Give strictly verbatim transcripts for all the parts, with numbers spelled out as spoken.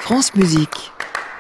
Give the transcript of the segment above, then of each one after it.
France Musique.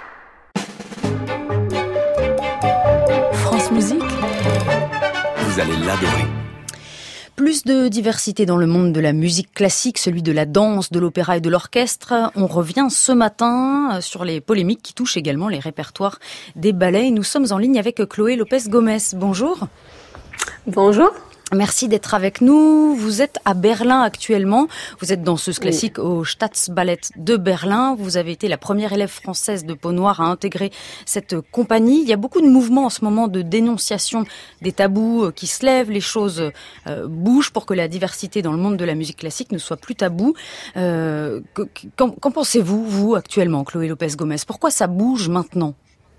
France Musique. Vous allez l'adorer. Plus de diversité dans le monde de la musique classique, celui de la danse, de l'opéra et de l'orchestre. On revient ce matin sur les polémiques qui touchent également les répertoires des ballets. Nous sommes en ligne avec Chloé Lopez-Gomez. Bonjour. Bonjour. Merci d'être avec nous. Vous êtes à Berlin actuellement. Vous êtes danseuse classique oui. au Staatsballett de Berlin. Vous avez été la première élève française de peau noire à intégrer cette compagnie. Il y a beaucoup de mouvements en ce moment de dénonciation des tabous qui se lèvent. Les choses euh, bougent pour que la diversité dans le monde de la musique classique ne soit plus tabou. Euh, qu'en, qu'en pensez-vous, vous, actuellement, Chloé Lopez-Gomez? Pourquoi ça bouge maintenant?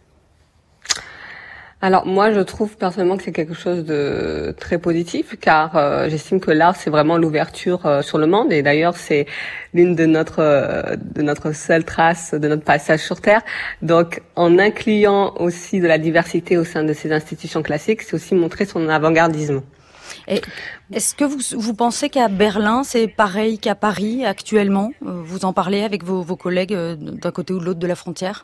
Alors moi, je trouve personnellement que c'est quelque chose de très positif, car euh, j'estime que l'art c'est vraiment l'ouverture euh, sur le monde, et d'ailleurs c'est l'une de notre euh, de notre seule trace de notre passage sur Terre. Donc en incluant aussi de la diversité au sein de ces institutions classiques, c'est aussi montrer son avant-gardisme. Et est-ce que vous, vous pensez qu'à Berlin, c'est pareil qu'à Paris actuellement? Vous en parlez avec vos, vos collègues d'un côté ou de l'autre de la frontière?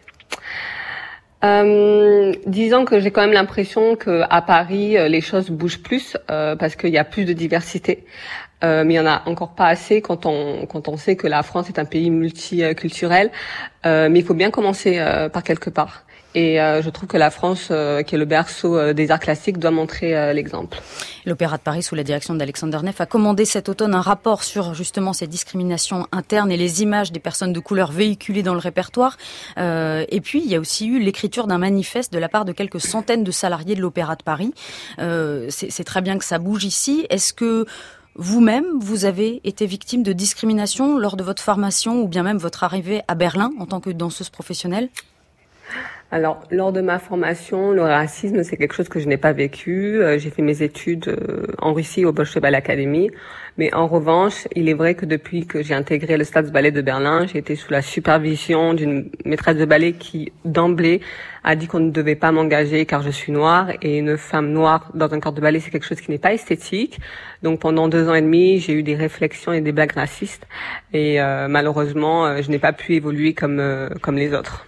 Euh, disons que j'ai quand même l'impression que à Paris les choses bougent plus euh, parce qu'il y a plus de diversité, euh, mais il y en a encore pas assez quand on quand on sait que la France est un pays multiculturel. Euh, mais il faut bien commencer euh, par quelque part. Et euh, je trouve que la France, euh, qui est le berceau euh, des arts classiques, doit montrer euh, l'exemple. L'Opéra de Paris, sous la direction d'Alexander Neff, a commandé cet automne un rapport sur justement ces discriminations internes et les images des personnes de couleur véhiculées dans le répertoire. Euh, et puis, il y a aussi eu l'écriture d'un manifeste de la part de quelques centaines de salariés de l'Opéra de Paris. Euh, c'est, c'est très bien que ça bouge ici. Est-ce que vous-même, vous avez été victime de discrimination lors de votre formation ou bien même votre arrivée à Berlin en tant que danseuse professionnelle ? Alors, lors de ma formation, le racisme, c'est quelque chose que je n'ai pas vécu. Euh, j'ai fait mes études euh, en Russie au Bolshoi Ballet Academy. Mais en revanche, il est vrai que depuis que j'ai intégré le Staatsballett de Berlin, j'ai été sous la supervision d'une maîtresse de ballet qui, d'emblée, a dit qu'on ne devait pas m'engager car je suis noire. Et une femme noire dans un corps de ballet, c'est quelque chose qui n'est pas esthétique. Donc pendant deux ans et demi, j'ai eu des réflexions et des blagues racistes. Et euh, malheureusement, euh, je n'ai pas pu évoluer comme euh, comme les autres.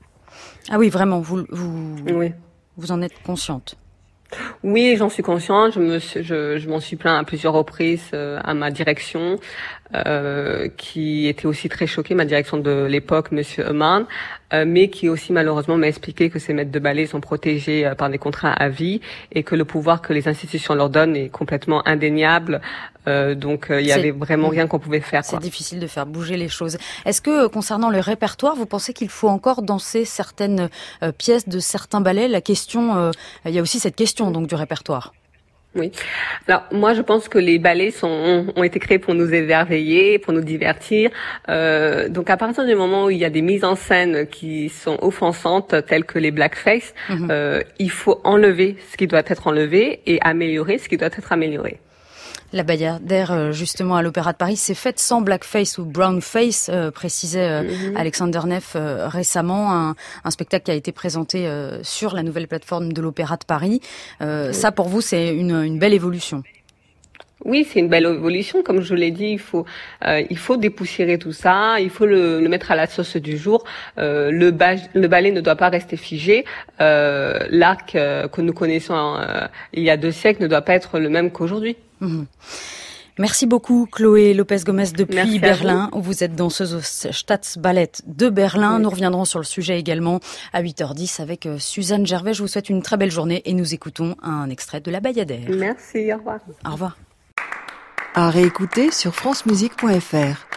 Ah oui, vraiment, vous, vous, oui. vous en êtes consciente? Oui, j'en suis consciente. Je me, je, je m'en suis plaint à plusieurs reprises euh, à ma direction, euh, qui était aussi très choquée, ma direction de l'époque, Monsieur Eumann, euh, mais qui aussi malheureusement m'a expliqué que ces maîtres de ballet sont protégés euh, par des contrats à vie et que le pouvoir que les institutions leur donnent est complètement indéniable. Euh, donc il euh, y avait vraiment rien qu'on pouvait faire. C'est quoi. difficile de faire bouger les choses. Est-ce que concernant le répertoire, vous pensez qu'il faut encore danser certaines euh, pièces de certains ballets? La question, euh, il y a aussi cette question donc du répertoire. Oui. Alors moi je pense que les ballets sont ont, ont été créés pour nous émerveiller, pour nous divertir. Euh, donc à partir du moment où il y a des mises en scène qui sont offensantes, telles que les blackface, mmh. euh, il faut enlever ce qui doit être enlevé et améliorer ce qui doit être amélioré. La Bayadère, justement, à l'Opéra de Paris, s'est faite sans blackface ou brownface, euh, précisait euh, mm-hmm. Alexander Neff euh, récemment, un, un spectacle qui a été présenté euh, sur la nouvelle plateforme de l'Opéra de Paris. Euh, mm-hmm. Ça, pour vous, c'est une, une belle évolution. Oui, c'est une belle évolution. Comme je l'ai dit, il faut euh, il faut dépoussiérer tout ça, il faut le, le mettre à la sauce du jour. Euh, le, ba- le ballet ne doit pas rester figé. Euh, l'art que, que nous connaissons euh, il y a deux siècles ne doit pas être le même qu'aujourd'hui. Mmh. Merci beaucoup Chloé Lopez-Gomez depuis Merci Berlin, où vous êtes danseuse au Staatsballett de Berlin. Oui. Nous reviendrons sur le sujet également à huit heures dix avec euh, Suzanne Gervais. Je vous souhaite une très belle journée et nous écoutons un extrait de La Bayadère. Merci, au revoir. Au revoir. À réécouter sur francemusique point f r.